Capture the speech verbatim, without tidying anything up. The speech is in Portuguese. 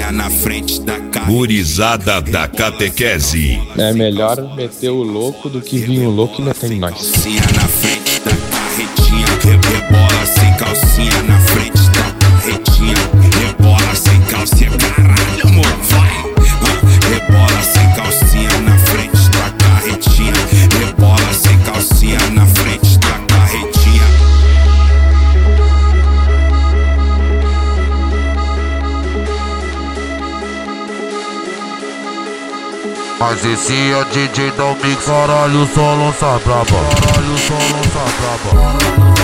calcinha na frente da carretinha. Gurizada da catequese. É melhor meter o louco do que vir o louco e meter em nós. Calcinha na frente da carretinha. Rebola sem calcinha na frente da carretinha. Rebola sem calcinha, caralho, amor, vai. Rebola sem calcinha na frente da carretinha. Rebola sem calcinha na frente da carretinha. Mas esse é D J da Mix. Caralho, só lança braba. Caralho, só lança braba.